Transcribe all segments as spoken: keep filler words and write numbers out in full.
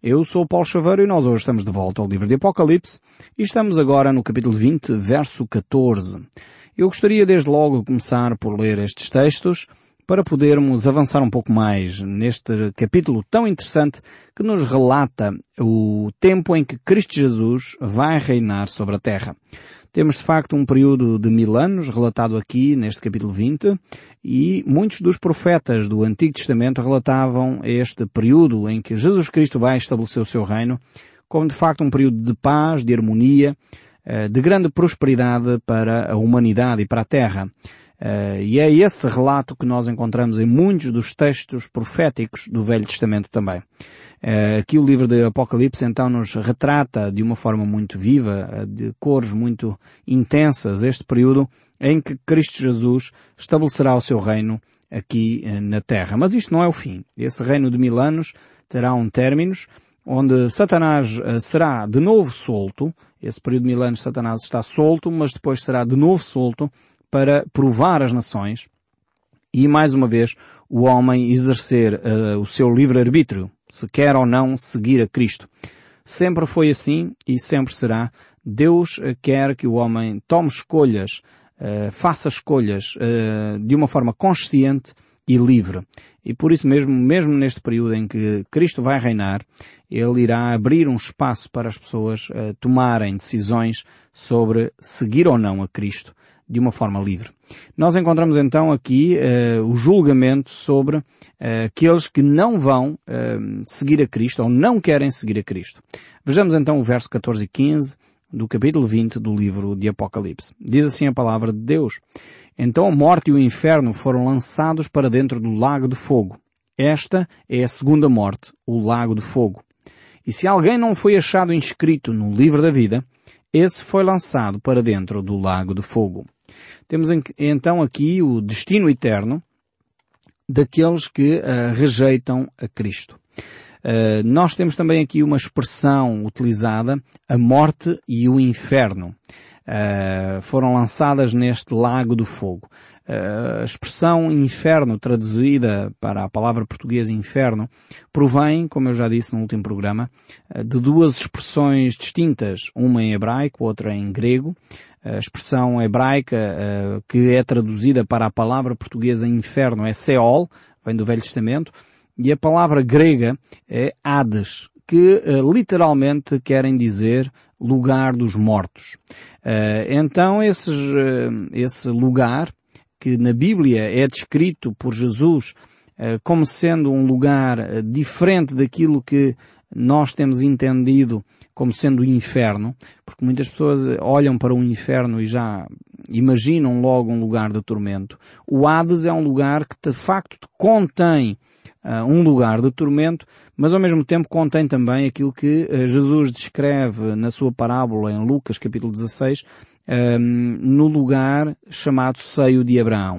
Eu sou o Paulo Chaveiro e nós hoje estamos de volta ao livro de Apocalipse e estamos agora no capítulo vinte, verso catorze. Eu gostaria desde logo de começar por ler estes textos para podermos avançar um pouco mais neste capítulo tão interessante que nos relata o tempo em que Cristo Jesus vai reinar sobre a terra. Temos de facto um período de mil anos relatado aqui neste capítulo vinte e muitos dos profetas do Antigo Testamento relatavam este período em que Jesus Cristo vai estabelecer o seu reino como de facto um período de paz, de harmonia, de grande prosperidade para a humanidade e para a terra. Uh, e é esse relato que nós encontramos em muitos dos textos proféticos do Velho Testamento também. Uh, aqui o livro de Apocalipse então nos retrata de uma forma muito viva, uh, de cores muito intensas, este período em que Cristo Jesus estabelecerá o seu reino aqui uh, na Terra. Mas isto não é o fim. Esse reino de mil anos terá um término onde Satanás uh, será de novo solto. Esse período de mil anos Satanás está solto, mas depois será de novo solto para provar as nações e, mais uma vez, o homem exercer uh, o seu livre-arbítrio, se quer ou não seguir a Cristo. Sempre foi assim e sempre será. Deus uh, quer que o homem tome escolhas, uh, faça escolhas uh, de uma forma consciente e livre. E por isso mesmo, mesmo neste período em que Cristo vai reinar, Ele irá abrir um espaço para as pessoas uh, tomarem decisões sobre seguir ou não a Cristo de uma forma livre. Nós encontramos então aqui uh, o julgamento sobre uh, aqueles que não vão uh, seguir a Cristo ou não querem seguir a Cristo. Vejamos então o verso catorze e quinze do capítulo vinte do livro de Apocalipse. Diz assim a palavra de Deus: Então a morte e o inferno foram lançados para dentro do lago de fogo. Esta é a segunda morte, o lago de fogo. E se alguém não foi achado inscrito no livro da vida, esse foi lançado para dentro do lago de fogo. Temos então aqui o destino eterno daqueles que uh, rejeitam a Cristo. Uh, nós temos também aqui uma expressão utilizada, a morte e o inferno. Uh, foram lançadas neste lago do fogo. Uh, a expressão inferno, traduzida para a palavra portuguesa inferno, provém, como eu já disse no último programa, uh, de duas expressões distintas, uma em hebraico, outra em grego. A expressão hebraica uh, que é traduzida para a palavra portuguesa inferno é Seol, vem do Velho Testamento, e a palavra grega é Hades, que uh, literalmente querem dizer lugar dos mortos. Uh, então esses, uh, esse lugar, que na Bíblia é descrito por Jesus uh, como sendo um lugar uh, diferente daquilo que nós temos entendido como sendo o inferno, porque muitas pessoas olham para o inferno e já imaginam logo um lugar de tormento. O Hades é um lugar que de facto contém uh, um lugar de tormento, mas ao mesmo tempo contém também aquilo que uh, Jesus descreve na sua parábola em Lucas capítulo dezasseis, uh, no lugar chamado Seio de Abraão.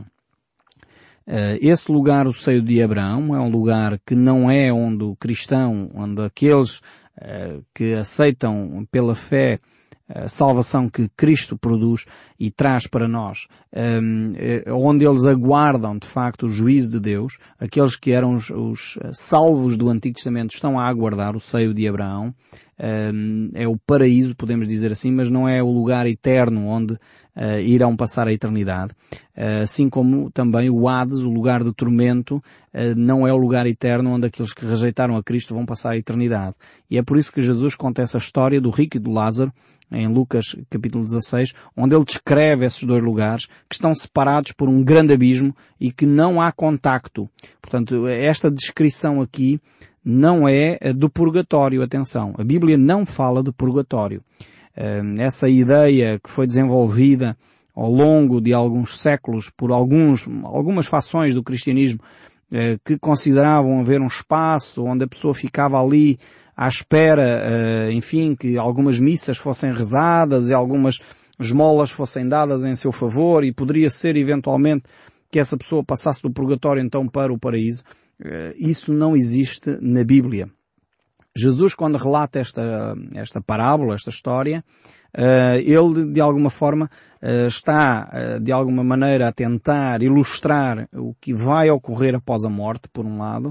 Uh, esse lugar, o Seio de Abraão, é um lugar que não é onde o cristão, onde aqueles uh, que aceitam pela fé a salvação que Cristo produz e traz para nós, um, onde eles aguardam de facto o juízo de Deus. Aqueles que eram os, os salvos do Antigo Testamento estão a aguardar o Seio de Abraão. Um, é o paraíso, podemos dizer assim, mas não é o lugar eterno onde uh, irão passar a eternidade. Uh, assim como também o Hades, o lugar de tormento, uh, não é o lugar eterno onde aqueles que rejeitaram a Cristo vão passar a eternidade. E é por isso que Jesus conta essa história do rico e do Lázaro, em Lucas capítulo dezasseis, onde ele descreve esses dois lugares que estão separados por um grande abismo e que não há contacto. Portanto, esta descrição aqui não é do purgatório, atenção. A Bíblia não fala de purgatório. Essa ideia que foi desenvolvida ao longo de alguns séculos por alguns, algumas fações do cristianismo que consideravam haver um espaço onde a pessoa ficava ali à espera, enfim, que algumas missas fossem rezadas e algumas esmolas fossem dadas em seu favor e poderia ser eventualmente que essa pessoa passasse do purgatório então para o paraíso. Isso não existe na Bíblia. Jesus, quando relata esta, esta parábola, esta história, uh, ele de alguma forma uh, está uh, de alguma maneira a tentar ilustrar o que vai ocorrer após a morte, por um lado,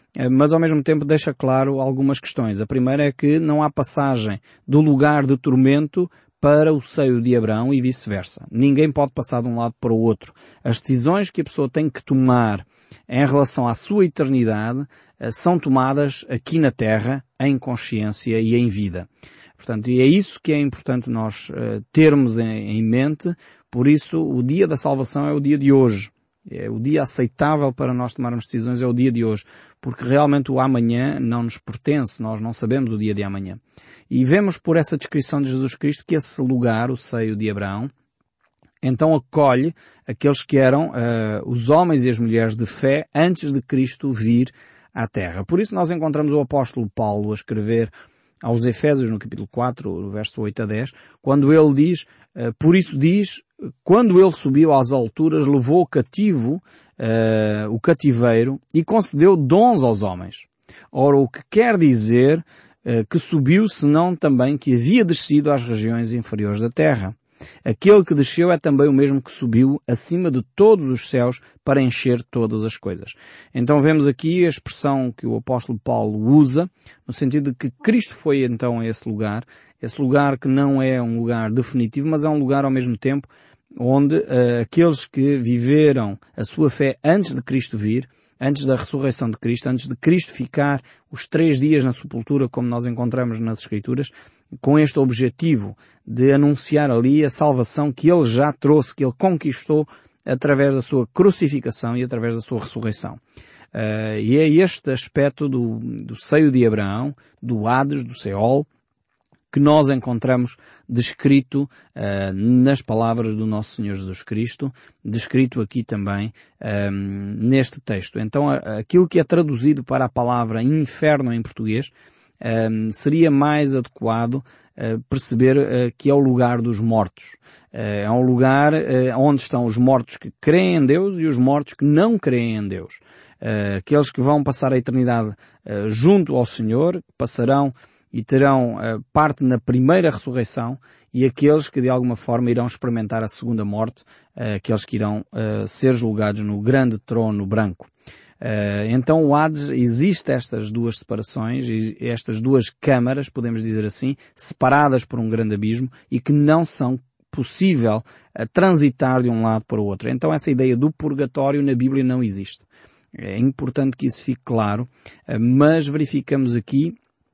mas ao mesmo tempo deixa claro algumas questões. A primeira é que não há passagem do lugar de tormento para o seio de Abraão e vice-versa. Ninguém pode passar de um lado para o outro. As decisões que a pessoa tem que tomar em relação à sua eternidade são tomadas aqui na Terra, em consciência e em vida. Portanto, e é isso que é importante nós uh, termos em, em mente. Por isso, o dia da salvação é o dia de hoje. É o dia aceitável para nós tomarmos decisões, é o dia de hoje. Porque realmente o amanhã não nos pertence, nós não sabemos o dia de amanhã. E vemos por essa descrição de Jesus Cristo que esse lugar, o seio de Abraão, então acolhe aqueles que eram uh, os homens e as mulheres de fé antes de Cristo vir à Terra. Por isso nós encontramos o apóstolo Paulo a escrever aos Efésios, no capítulo quatro, no verso oito a dez, quando ele diz, uh, por isso diz, quando ele subiu às alturas, levou cativo uh, o cativeiro e concedeu dons aos homens. Ora, o que quer dizer uh, que subiu, senão também que havia descido às regiões inferiores da terra. Aquele que desceu é também o mesmo que subiu acima de todos os céus para encher todas as coisas. Então vemos aqui a expressão que o apóstolo Paulo usa, no sentido de que Cristo foi então a esse lugar, esse lugar que não é um lugar definitivo, mas é um lugar ao mesmo tempo onde uh, aqueles que viveram a sua fé antes de Cristo vir, antes da ressurreição de Cristo, antes de Cristo ficar os três dias na sepultura, como nós encontramos nas Escrituras, com este objetivo de anunciar ali a salvação que ele já trouxe, que ele conquistou através da sua crucificação e através da sua ressurreição. Uh, e é este aspecto do, do seio de Abraão, do Hades, do Seol, que nós encontramos descrito uh, nas palavras do nosso Senhor Jesus Cristo, descrito aqui também um, neste texto. Então, aquilo que é traduzido para a palavra inferno em português um, seria mais adequado uh, perceber uh, que é o lugar dos mortos. Uh, é um lugar uh, onde estão os mortos que creem em Deus e os mortos que não creem em Deus. Uh, aqueles que vão passar a eternidade uh, junto ao Senhor, passarão e terão uh, parte na primeira ressurreição, e aqueles que de alguma forma irão experimentar a segunda morte, uh, aqueles que irão uh, ser julgados no grande trono branco. Uh, então o Hades, existe estas duas separações, estas duas câmaras, podemos dizer assim, separadas por um grande abismo e que não são possível uh, transitar de um lado para o outro. Então essa ideia do purgatório na Bíblia não existe. É importante que isso fique claro, uh, mas verificamos aqui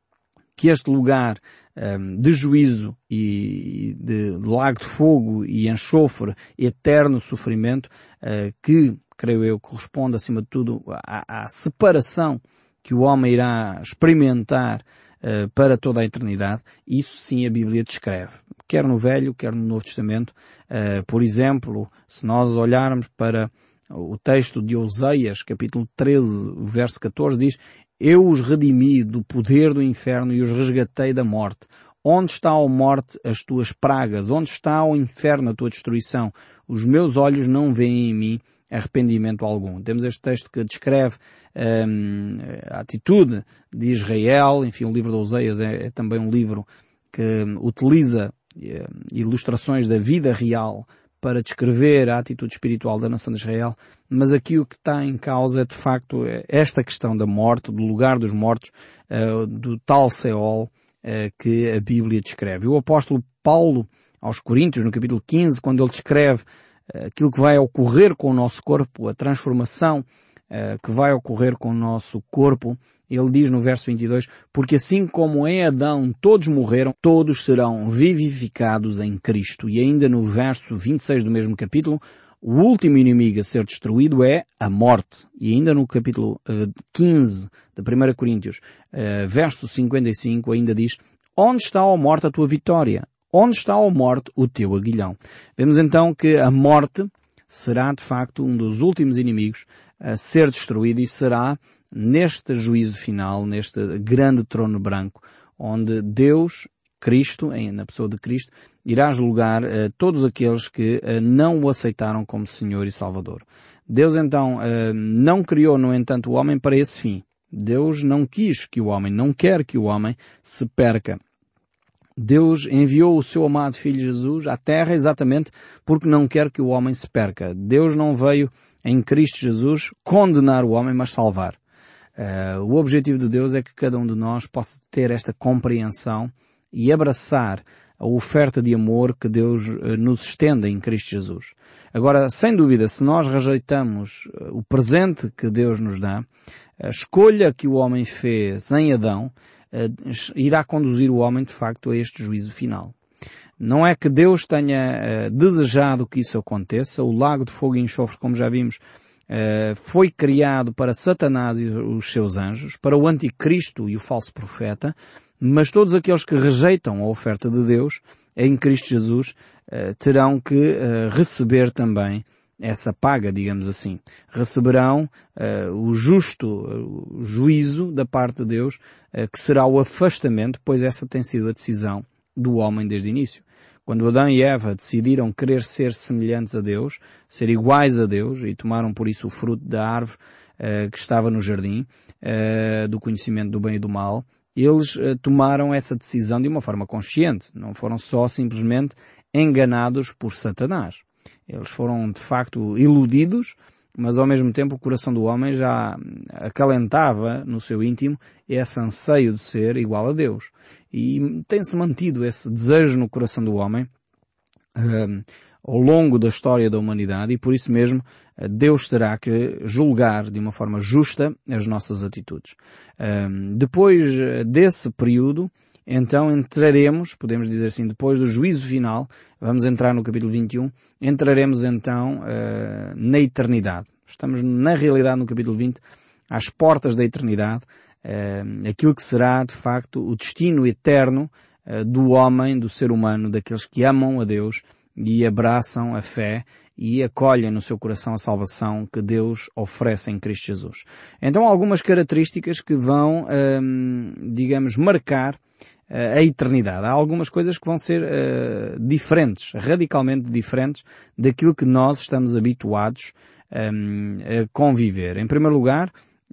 que este lugar um, de juízo e de, de lago de fogo e enxofre, eterno sofrimento, uh, que, creio eu, corresponde acima de tudo à, à separação que o homem irá experimentar uh, para toda a eternidade, isso sim a Bíblia descreve. Quer no Velho, quer no Novo Testamento. Uh, por exemplo, se nós olharmos para o texto de Oseias, capítulo treze, verso catorze, diz: eu os redimi do poder do inferno e os resgatei da morte. Onde está, ó morte, as tuas pragas? Onde está, ó inferno, a tua destruição? Os meus olhos não veem em mim arrependimento algum. Temos este texto que descreve hum, a atitude de Israel. Enfim, o livro de Oseias é, é também um livro que utiliza é, ilustrações da vida real para descrever a atitude espiritual da nação de Israel, mas aqui o que está em causa é de facto esta questão da morte, do lugar dos mortos, uh, do tal Seol uh, que a Bíblia descreve. O apóstolo Paulo, aos Coríntios, no capítulo quinze, quando ele descreve uh, aquilo que vai ocorrer com o nosso corpo, a transformação uh, que vai ocorrer com o nosso corpo, ele diz no verso vinte e dois, porque assim como em Adão todos morreram, todos serão vivificados em Cristo. E ainda no verso vinte e seis do mesmo capítulo, o último inimigo a ser destruído é a morte. E ainda no capítulo uh, quinze de primeira Coríntios, uh, verso cinquenta e cinco, ainda diz, onde está, ó morte, a tua vitória? Onde está, ó morte, o teu aguilhão? Vemos então que a morte será de facto um dos últimos inimigos a ser destruído e será neste juízo final, neste grande trono branco, onde Deus, Cristo, na pessoa de Cristo, irá julgar uh, todos aqueles que uh, não o aceitaram como Senhor e Salvador. Deus então uh, não criou, no entanto, o homem para esse fim. Deus não quis que o homem, não quer que o homem se perca. Deus enviou o seu amado Filho Jesus à Terra exatamente porque não quer que o homem se perca. Deus não veio em Cristo Jesus condenar o homem, mas salvar. Uh, o objetivo de Deus é que cada um de nós possa ter esta compreensão e abraçar a oferta de amor que Deus uh, nos estende em Cristo Jesus. Agora, sem dúvida, se nós rejeitamos uh, o presente que Deus nos dá, a escolha que o homem fez em Adão uh, irá conduzir o homem, de facto, a este juízo final. Não é que Deus tenha uh, desejado que isso aconteça. O lago de fogo e enxofre, como já vimos, Uh, foi criado para Satanás e os seus anjos, para o anticristo e o falso profeta, mas todos aqueles que rejeitam a oferta de Deus em Cristo Jesus uh, terão que uh, receber também essa paga, digamos assim. Receberão uh, o justo uh, juízo da parte de Deus, uh, que será o afastamento, pois essa tem sido a decisão do homem desde o início. Quando Adão e Eva decidiram querer ser semelhantes a Deus, ser iguais a Deus, e tomaram por isso o fruto da árvore uh, que estava no jardim, uh, do conhecimento do bem e do mal, eles uh, tomaram essa decisão de uma forma consciente. Não foram só simplesmente enganados por Satanás. Eles foram, de facto, iludidos, mas ao mesmo tempo o coração do homem já acalentava no seu íntimo esse anseio de ser igual a Deus. E tem-se mantido esse desejo no coração do homem um, ao longo da história da humanidade, e por isso mesmo Deus terá que julgar de uma forma justa as nossas atitudes. Um, depois desse período, então entraremos, podemos dizer assim, depois do juízo final, vamos entrar no capítulo vinte e um, entraremos então uh, na eternidade. Estamos na realidade no capítulo vinte, às portas da eternidade, uh, aquilo que será de facto o destino eterno uh, do homem, do ser humano, daqueles que amam a Deus e abraçam a fé e acolhem no seu coração a salvação que Deus oferece em Cristo Jesus. Então algumas características que vão, um, digamos, marcar a eternidade. Há algumas coisas que vão ser uh, diferentes, radicalmente diferentes daquilo que nós estamos habituados um, a conviver. Em primeiro lugar,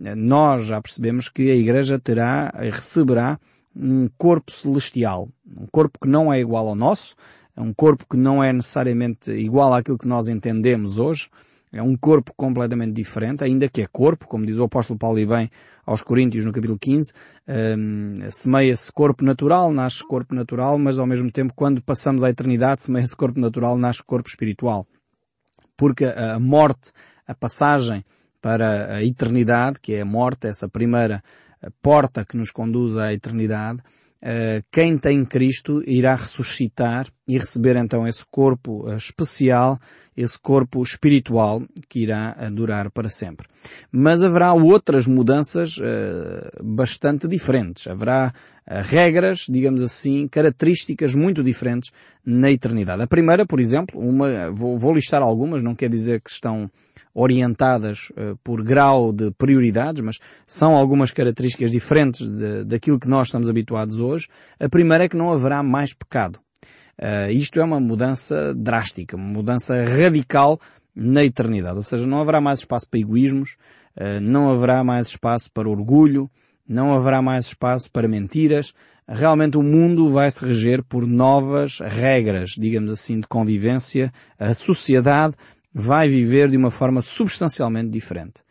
nós já percebemos que a Igreja terá, receberá um corpo celestial, um corpo que não é igual ao nosso, um corpo que não é necessariamente igual àquilo que nós entendemos hoje. É um corpo completamente diferente, ainda que é corpo, como diz o apóstolo Paulo e bem aos Coríntios no capítulo quinze, um, semeia-se corpo natural, nasce corpo natural, mas ao mesmo tempo quando passamos à eternidade semeia-se corpo natural, nasce corpo espiritual. Porque a morte, a passagem para a eternidade, que é a morte, essa primeira porta que nos conduz à eternidade, Uh, quem tem Cristo irá ressuscitar e receber então esse corpo uh, especial, esse corpo espiritual que irá uh, durar para sempre. Mas haverá outras mudanças uh, bastante diferentes. Haverá uh, regras, digamos assim, características muito diferentes na eternidade. A primeira, por exemplo, uma, vou, vou listar algumas, não quer dizer que estão orientadas uh, por grau de prioridades, mas são algumas características diferentes de, daquilo que nós estamos habituados hoje. A primeira é que não haverá mais pecado. Uh, isto é uma mudança drástica, uma mudança radical na eternidade. Ou seja, não haverá mais espaço para egoísmos, uh, não haverá mais espaço para orgulho, não haverá mais espaço para mentiras. Realmente o mundo vai se reger por novas regras, digamos assim, de convivência. A sociedade vai viver de uma forma substancialmente diferente.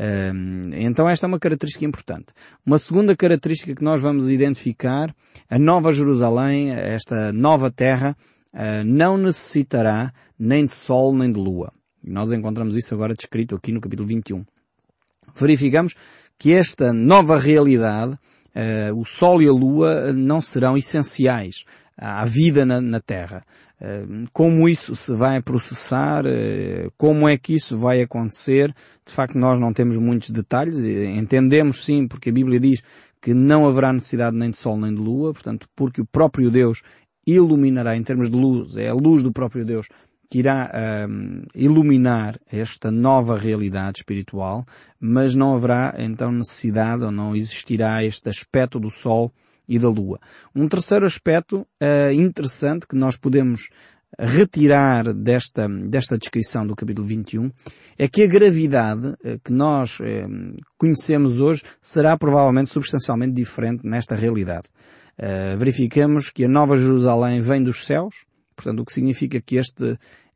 Então esta é uma característica importante. Uma segunda característica que nós vamos identificar, a Nova Jerusalém, esta nova terra, não necessitará nem de sol nem de lua. Nós encontramos isso agora descrito aqui no capítulo vinte e um. Verificamos que esta nova realidade, o sol e a lua não serão essenciais à vida na, na terra. Como isso se vai processar, como é que isso vai acontecer, de facto nós não temos muitos detalhes. Entendemos sim, porque a Bíblia diz que não haverá necessidade nem de sol nem de lua, portanto, porque o próprio Deus iluminará, em termos de luz, é a luz do próprio Deus que irá um, iluminar esta nova realidade espiritual, mas não haverá então necessidade, ou não existirá este aspecto do sol e da lua. Um terceiro aspecto uh, interessante que nós podemos retirar desta, desta descrição do capítulo vinte e um é que a gravidade uh, que nós uh, conhecemos hoje será provavelmente substancialmente diferente nesta realidade. Uh, verificamos que a Nova Jerusalém vem dos céus, portanto o que significa que este,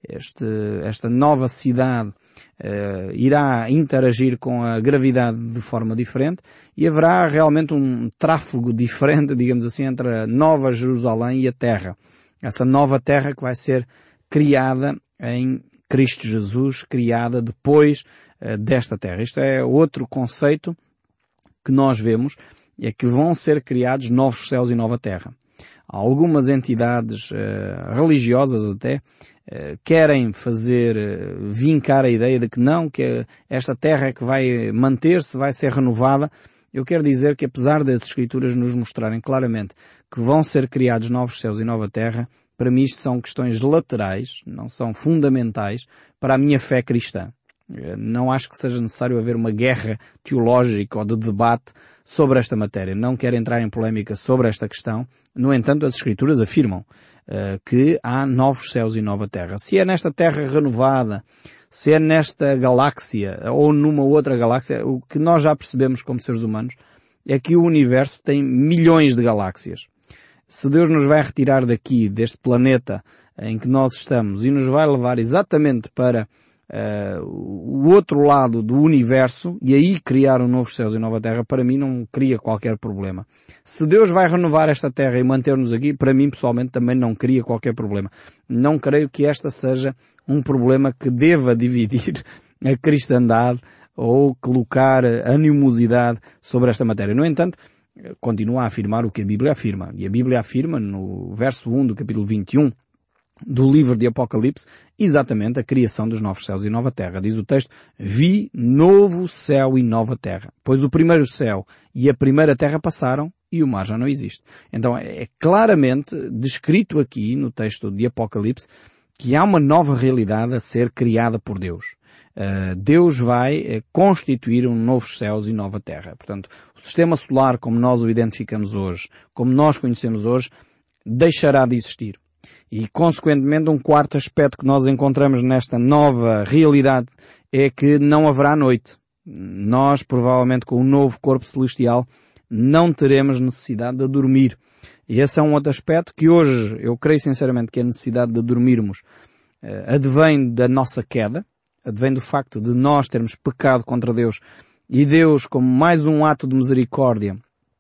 este, esta nova cidade uh, irá interagir com a gravidade de forma diferente e haverá realmente um tráfego diferente, digamos assim, entre a Nova Jerusalém e a Terra. Essa nova Terra que vai ser criada em Cristo Jesus, criada depois uh, desta Terra. Isto é outro conceito que nós vemos, é que vão ser criados novos céus e nova terra. Algumas entidades uh, religiosas até uh, querem fazer uh, vincar a ideia de que não, que esta terra é que vai manter-se, vai ser renovada. Eu quero dizer que apesar das Escrituras nos mostrarem claramente que vão ser criados novos céus e nova terra, para mim isto são questões laterais, não são fundamentais para a minha fé cristã. Não acho que seja necessário haver uma guerra teológica ou de debate sobre esta matéria. Não quero entrar em polémica sobre esta questão. No entanto, as Escrituras afirmam uh, que há novos céus e nova terra. Se é nesta terra renovada, se é nesta galáxia ou numa outra galáxia, o que nós já percebemos como seres humanos é que o universo tem milhões de galáxias. Se Deus nos vai retirar daqui, deste planeta em que nós estamos, e nos vai levar exatamente para Uh, o outro lado do universo e aí criar um novo céus e nova terra, para mim não cria qualquer problema. Se Deus vai renovar esta terra e manter-nos aqui, para mim pessoalmente também não cria qualquer problema. Não creio que esta seja um problema que deva dividir a cristandade ou colocar animosidade sobre esta matéria. No entanto, continua a afirmar o que a Bíblia afirma. E a Bíblia afirma no verso um do capítulo vinte e um do livro de Apocalipse, exatamente a criação dos novos céus e nova terra. Diz o texto: vi novo céu e nova terra, pois o primeiro céu e a primeira terra passaram e o mar já não existe. Então é claramente descrito aqui no texto de Apocalipse que há uma nova realidade a ser criada por Deus. Uh, Deus vai uh, constituir um novos céus e nova terra. Portanto, o sistema solar como nós o identificamos hoje, como nós conhecemos hoje, deixará de existir. E, consequentemente, um quarto aspecto que nós encontramos nesta nova realidade é que não haverá noite. Nós, provavelmente, com o novo corpo celestial, não teremos necessidade de dormir. E esse é um outro aspecto que hoje, eu creio sinceramente que a necessidade de dormirmos uh, advém da nossa queda, advém do facto de nós termos pecado contra Deus e Deus, como mais um ato de misericórdia,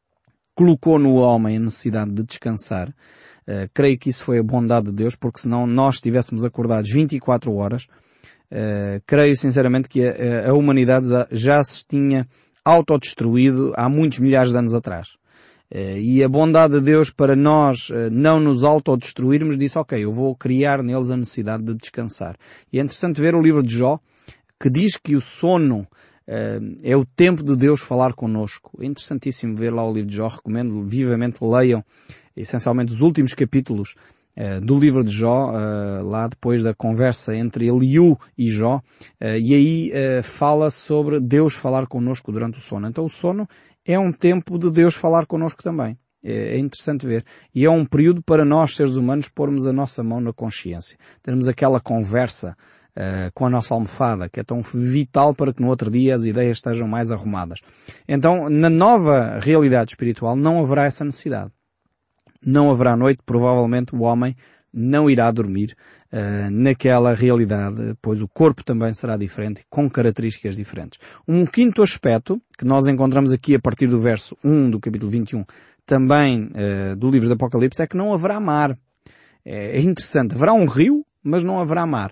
colocou no homem a necessidade de descansar. Uh, creio que isso foi a bondade de Deus, porque senão nós estivéssemos acordados vinte e quatro horas, uh, creio sinceramente que a, a humanidade já se tinha autodestruído há muitos milhares de anos atrás. Uh, e a bondade de Deus para nós uh, não nos autodestruirmos disse: ok, eu vou criar neles a necessidade de descansar. E é interessante ver o livro de Jó, que diz que o sono uh, é o tempo de Deus falar connosco. É interessantíssimo ver lá o livro de Jó, recomendo vivamente leiam essencialmente os últimos capítulos uh, do livro de Jó, uh, lá depois da conversa entre Eliú e Jó, uh, e aí uh, fala sobre Deus falar connosco durante o sono. Então o sono é um tempo de Deus falar connosco também. É, é interessante ver. E é um período para nós, seres humanos, pormos a nossa mão na consciência. Termos aquela conversa uh, com a nossa almofada, que é tão vital para que no outro dia as ideias estejam mais arrumadas. Então, na nova realidade espiritual não haverá essa necessidade. Não haverá noite, provavelmente o homem não irá dormir uh, naquela realidade, pois o corpo também será diferente, com características diferentes. Um quinto aspecto, que nós encontramos aqui a partir do verso um do capítulo vinte e um, também uh, do livro do Apocalipse, é que não haverá mar. É, é interessante, haverá um rio, mas não haverá mar.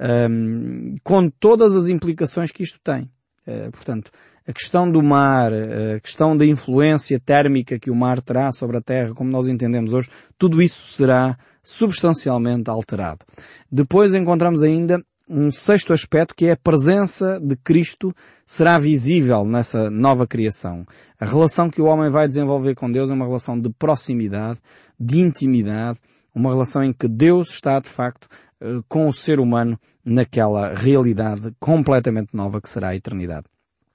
Um, com todas as implicações que isto tem. Uh, portanto, a questão do mar, a questão da influência térmica que o mar terá sobre a Terra, como nós entendemos hoje, tudo isso será substancialmente alterado. Depois encontramos ainda um sexto aspecto, que é a presença de Cristo será visível nessa nova criação. A relação que o homem vai desenvolver com Deus é uma relação de proximidade, de intimidade, uma relação em que Deus está, de facto, com o ser humano naquela realidade completamente nova que será a eternidade.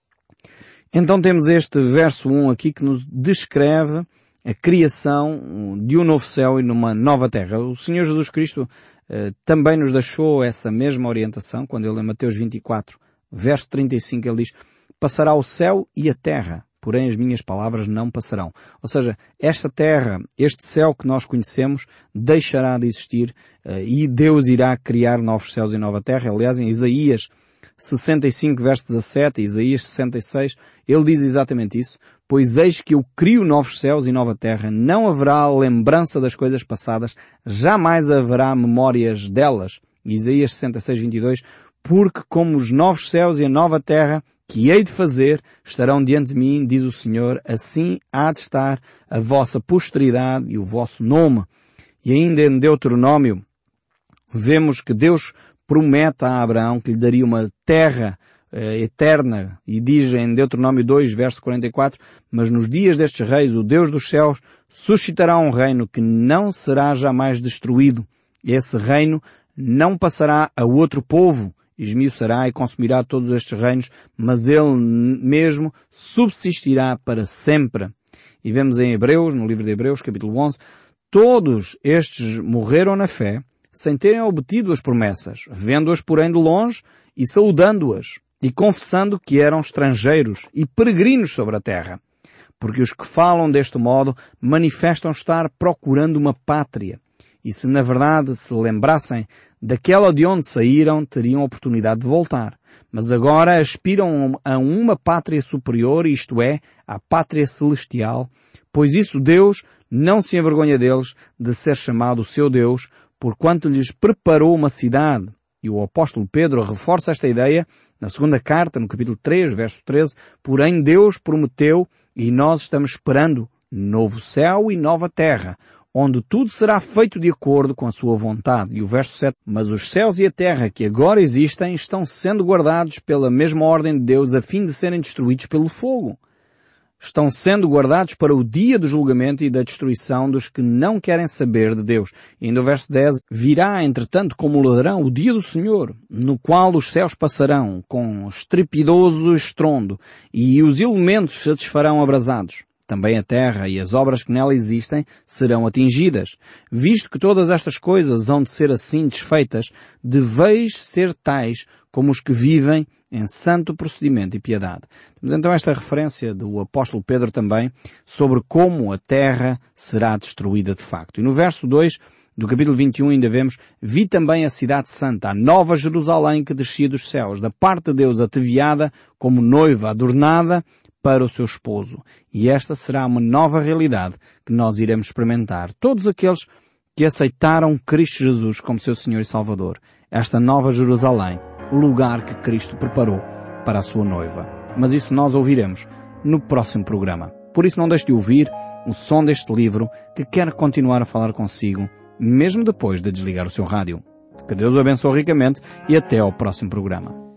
Então temos este verso um aqui que nos descreve a criação de um novo céu e numa nova terra. O Senhor Jesus Cristo eh, também nos deixou essa mesma orientação, quando ele em Mateus vinte e quatro, verso trinta e cinco, ele diz: passará o céu e a terra, porém as minhas palavras não passarão. Ou seja, esta terra, este céu que nós conhecemos, deixará de existir uh, e Deus irá criar novos céus e nova terra. Aliás, em Isaías sessenta e cinco, verso dezassete, Isaías sessenta e seis, ele diz exatamente isso. Pois eis que eu crio novos céus e nova terra, não haverá lembrança das coisas passadas, jamais haverá memórias delas. Isaías sessenta e seis, vinte e dois, porque como os novos céus e a nova terra que hei de fazer estarão diante de mim, diz o Senhor, assim há de estar a vossa posteridade e o vosso nome. E ainda em Deuteronômio, vemos que Deus promete a Abraão que lhe daria uma terra eh, eterna, e diz em Deuteronômio dois, verso quarenta e quatro, mas nos dias destes reis, o Deus dos céus suscitará um reino que não será jamais destruído. Esse reino não passará a outro povo, esmiuçará e consumirá todos estes reinos, mas ele mesmo subsistirá para sempre. E vemos em Hebreus, no livro de Hebreus, capítulo onze, todos estes morreram na fé, sem terem obtido as promessas, vendo-as porém de longe e saudando-as, e confessando que eram estrangeiros e peregrinos sobre a terra. Porque os que falam deste modo manifestam estar procurando uma pátria. E se na verdade se lembrassem daquela de onde saíram, teriam oportunidade de voltar. Mas agora aspiram a uma pátria superior, isto é, a pátria celestial, pois isso Deus não se envergonha deles de ser chamado o seu Deus, porquanto lhes preparou uma cidade. E o apóstolo Pedro reforça esta ideia na segunda carta, no capítulo três, verso treze, porém Deus prometeu, e nós estamos esperando, novo céu e nova terra, onde tudo será feito de acordo com a sua vontade. E o verso sete, mas os céus e a terra que agora existem estão sendo guardados pela mesma ordem de Deus a fim de serem destruídos pelo fogo. Estão sendo guardados para o dia do julgamento e da destruição dos que não querem saber de Deus. E ainda o verso dez, virá, entretanto, como ladrão, o dia do Senhor, no qual os céus passarão com estrepidoso estrondo e os elementos se desfarão abrasados. Também a terra e as obras que nela existem serão atingidas. Visto que todas estas coisas hão de ser assim desfeitas, deveis ser tais como os que vivem em santo procedimento e piedade. Temos então esta referência do apóstolo Pedro também sobre como a terra será destruída de facto. E no verso dois do capítulo vinte e um ainda vemos, vi também a cidade santa, a nova Jerusalém que descia dos céus, da parte de Deus ataviada como noiva adornada para o seu esposo. E esta será uma nova realidade que nós iremos experimentar. Todos aqueles que aceitaram Cristo Jesus como seu Senhor e Salvador. Esta nova Jerusalém, o lugar que Cristo preparou para a sua noiva. Mas isso nós ouviremos no próximo programa. Por isso não deixe de ouvir o som deste livro que quer continuar a falar consigo, mesmo depois de desligar o seu rádio. Que Deus o abençoe ricamente e até ao próximo programa.